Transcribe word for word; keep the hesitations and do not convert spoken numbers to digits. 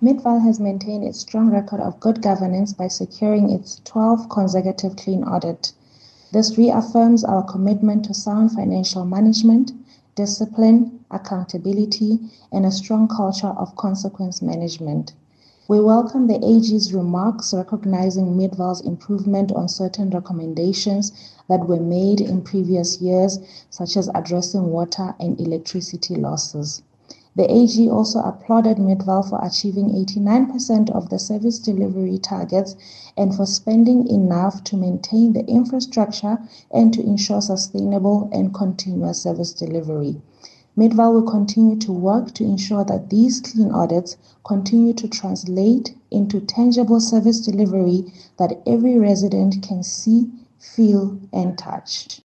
Midvaal has maintained its strong record of good governance by securing its twelfth consecutive clean audit. This reaffirms our commitment to sound financial management, discipline, accountability, and a strong culture of consequence management. We welcome the A G's remarks recognizing Midvaal's improvement on certain recommendations that were made in previous years, such as addressing water and electricity losses. The A G also applauded Midvaal for achieving eighty-nine percent of the service delivery targets and for spending enough to maintain the infrastructure and to ensure sustainable and continuous service delivery. Midvaal will continue to work to ensure that these clean audits continue to translate into tangible service delivery that every resident can see, feel, and touch.